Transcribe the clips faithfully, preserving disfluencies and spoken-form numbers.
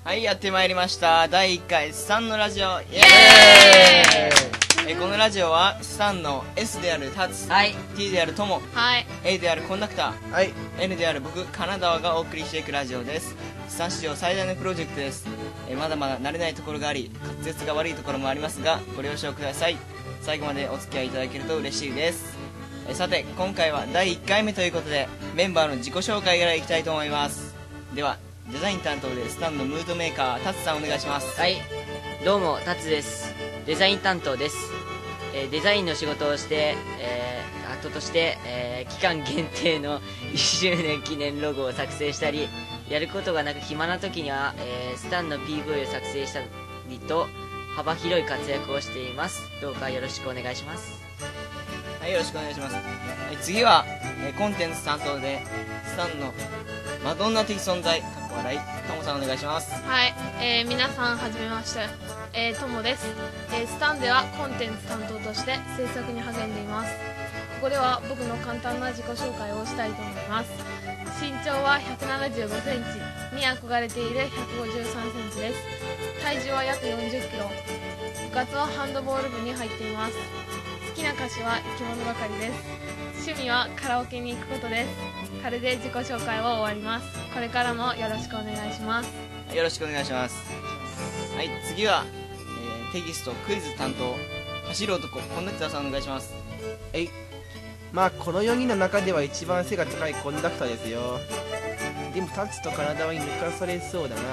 はい、やってまいりましただいいっかいスタンのラジオ、イエーイ。えこのラジオはスタンの エス であるタツ、 はい、 T であるトモ、 はい、 エー であるコンダクター、 はい、 N である僕金沢がお送りしていくラジオです。スタン史上最大のプロジェクトです。えまだまだ慣れないところがあり、滑舌が悪いところもありますがご了承ください。最後までお付き合いいただけると嬉しいです。えさて今回はだいいっかいめということでメンバーの自己紹介からいきたいと思います。ではデザイン担当でスタンのムードメーカータツさんお願いします。 はい、どうもタツです。デザイン担当です。えー、デザインの仕事をして、えー、アートとして、えー、期間限定のいっしゅうねん記念ロゴを作成したり、やることがなく暇な時には、えー、スタンの ピーブイ を作成したりと幅広い活躍をしています。どうかよろしくお願いします。 はい、よろしくお願いします。はい、次は、えー、コンテンツ担当でスタンのマドンナ的存在かっこ笑いトモさんお願いします。 はい、えー、皆さんはじめまして、えー、トモです。えー、スタンではコンテンツ担当として制作に励んでいます。ここでは僕の簡単な自己紹介をしたいと思います。身長はひゃくななじゅうごセンチに憧れているひゃくごじゅうさんセンチです。体重は約よんじゅっキロ。部活はハンドボール部に入っています。好きな歌手は生き物ばかりです。趣味はカラオケに行くことです。これで自己紹介を終わります。これからもよろしくお願いします。 よろしくお願いします。はい、次は、えー、テキストクイズ担当走る男コンダクターさんお願いします。 えい。まあこのよにんの中では一番背が高いコンダクターですよ。でもタツと体は抜かされそうだな。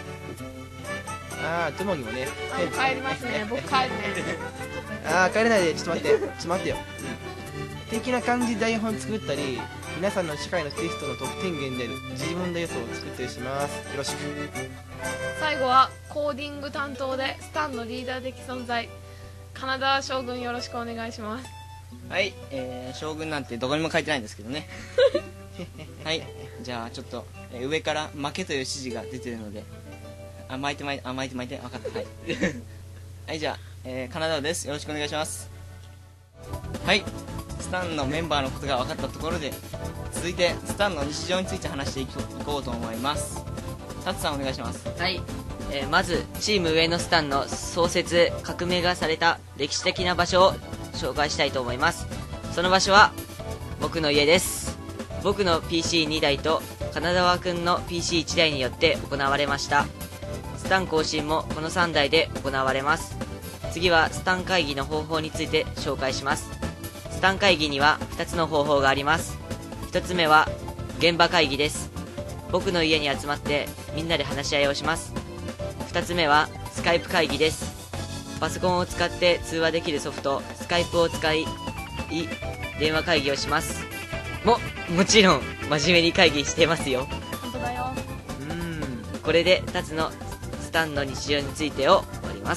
ああ、トモにもね。 あ、もう帰りますね。僕帰るね。 ああ、帰れないで。ちょっと待って。ちょっと待ってよ。うん、的な感じで台本作ったり、皆さんの社会のテストの得点源である自問大予想を作ったりします。よろしく。 最後はコーディング担当でスタンのリーダー的存在金田将軍よろしくお願いします。 はい、えー、将軍なんてどこにも書いてないんですけどねはい、じゃあちょっと、えー、上から負けという指示が出てるので、あ、巻いて巻いて、あ、巻いて巻いて、分かった。はいはい、じゃあ、えー、金田です。よろしくお願いします。はい、スタンのメンバーのことが分かったところで続いてスタンの日常について話していこうと思います。タツさんお願いします。 はい、えー、まずチーム上のスタンの創設革命がされた歴史的な場所を紹介したいと思います。その場所は僕の家です。僕の ピーシーに 台と金沢くんの ピーシーいち 台によって行われました。スタン更新もこのさんだいで行われます。次はスタン会議の方法について紹介します。スタン会議にはふたつの方法があります。ひとつめは現場会議です。僕の家に集まってみんなで話し合いをします。ふたつめはスカイプ会議です。パソコンを使って通話できるソフトスカイプを使い電話会議をします。ももちろん真面目に会議してますよ。 本当だよ。 うーん、 これでふたつのスタンの日常についてを終わります。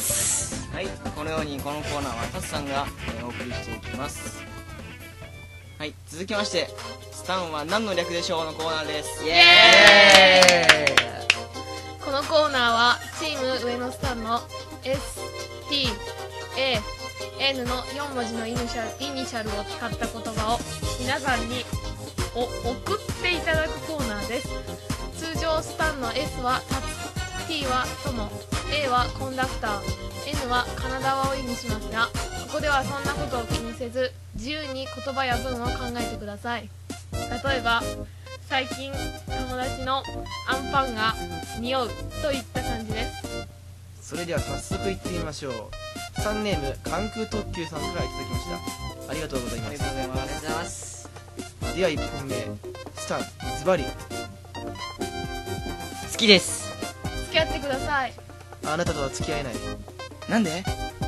はい、このようにこのコーナーはタツさんが、えー、お送りしていきます。はい、続きましてスタンは何の略でしょうのコーナーです。 イエーイ。 このコーナーはチーム上のスタンの エスティーエーエヌ のよんもじのイニシャル、イニシャルを使った言葉を皆さんにお送っていただくコーナーです。通常スタンの S はタツ、T はトモ、A はコンダクター、N は金沢を意味しますが、ここではそんなことを気にせず自由に言葉や文を考えてください。例えば最近友達のアンパンが匂うといった感じです。 それでは早速行ってみましょう。さんネーム関空特急さんからいただきました。ありがとうございます。 ありがとうございまありがとうす。 ございます。 ではいっぽんめ、スタンズバリ好きです。 付き合ってください。 あなたとは付き合えない。 なんで？ うん、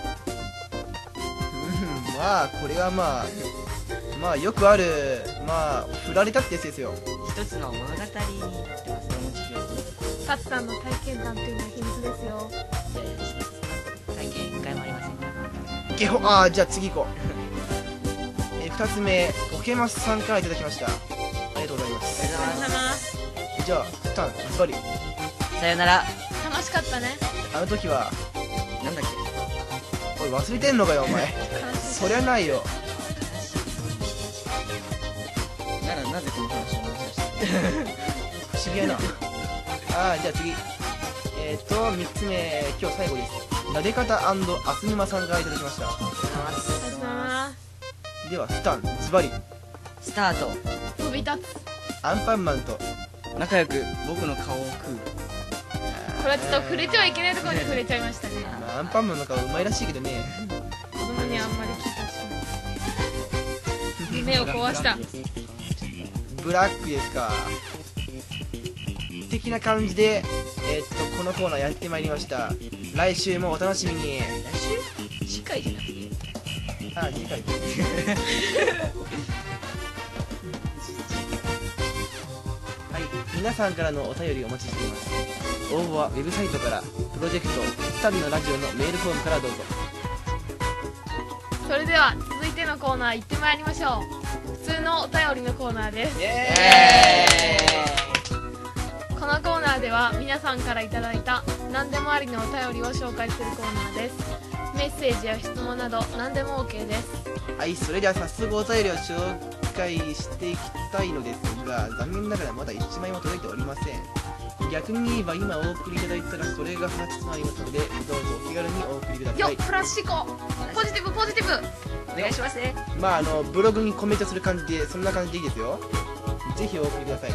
まあこれはまあまあよくある、まあ振られたってやつですよ。 一つの物語になってます。 タツさんの体験談というのは秘密ですよ。 いやいや、体験一回もありません。 ゲホ、ああ、じゃあ次行こう。えー、ふたつめ、ポケマスさんからいただきました。ありがとうございまありす。 がとうございます。 じゃあスタンズバリ、 さよなら。 楽しかったね。 あの時はなんだっおい忘れてんのかよお前悲しい。 そりゃないよ。 け？ならなぜこの話を思い出した？ 不思議やな。ああ、じゃあ次、ええーとみっつめ、今日最後です。なで方あすぬまさんからいただきました。 ありがとうございまではスタンズバリスタート。 す。飛び立つ。 アンパンマンと仲良く僕の顔を食う。 これはちょっと触れてはいけないところに触れちゃいましたね。 まあアンパンマンの顔うまいらしいけどね。 子供にあんまり聞いたしない。夢を壊した。 ブラックですか。的な感じで、えー、っとこのコーナーやってまいりました。来週もお楽しみに。 来週次回じゃなくて。 あ、次回。はい、皆さんからのお便りをお待ちしています。応募はウェブサイトから、プロジェクトスタンのラジオのメールフォームからどうぞ。 それでは続いてのコーナー行ってまいりましょう。普通のお便りのコーナーです。 イエこのコーナーでは皆さんからいただいた何でもありのお便りを紹介するコーナーです。メッセージや質問など何でも OK です。 はい、それでは早速お便りを紹介していきたいのですが、残念ながらまだいちまいも届いておりません。逆に言えば今お送りいただいたらそれがはちつもありますので、どうぞお気軽にお送りください。 よっ、プラス思考、ポジティブポジティブ。 お願いしますね。 まああのブログにコメントする感じで、そんな感じでいいですよ。ぜひお送りください。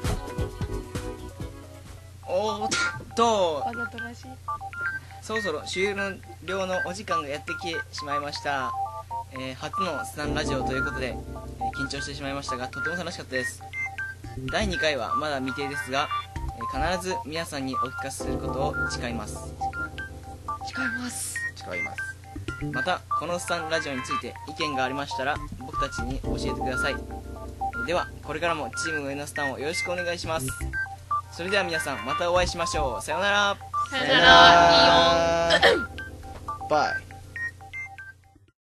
おーっと、 わざとらしい。 そろそろ終了のお時間がやってきてしまいました。えー初のスタンラジオということで、えー緊張してしまいましたが、とても楽しかったです。だいにかいはまだ未定ですが、えー必ず皆さんにお聞かせすることを誓います。 誓います。 誓います。 またこのスタンラジオについて意見がありましたら僕たちに教えてください。えーではこれからもチーム上のスタンをよろしくお願いします。それでは皆さんまたお会いしましょう。さようなら。 さよなら。いいよ。 バイ。